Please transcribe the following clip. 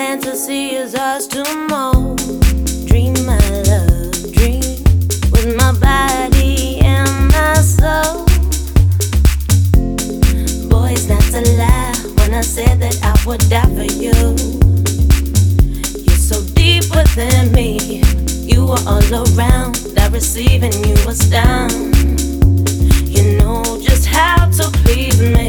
fantasy is ours to mold. Dream, my love, dream with my body and my soul. Boy, it's not a lie when I said that I would die for you. You're so deep within me. You were all around, that receiving you was down. You know just how to please me.